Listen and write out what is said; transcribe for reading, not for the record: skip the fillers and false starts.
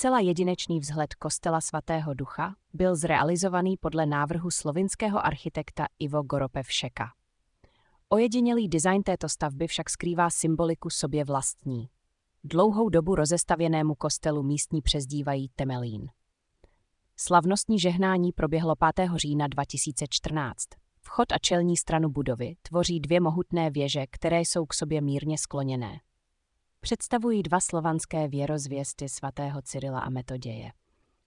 Zcela jedinečný vzhled kostela svatého Ducha byl zrealizovaný podle návrhu slovinského architekta Ivo Goropevšeka. Ojedinělý design této stavby však skrývá symboliku sobě vlastní. Dlouhou dobu rozestavěnému kostelu místní přezdívají Temelín. Slavnostní žehnání proběhlo 5. října 2014. Vchod a čelní stranu budovy tvoří dvě mohutné věže, které jsou k sobě mírně skloněné. Představují dva slovanské věrozvěsty svatého Cyrila a Metoděje.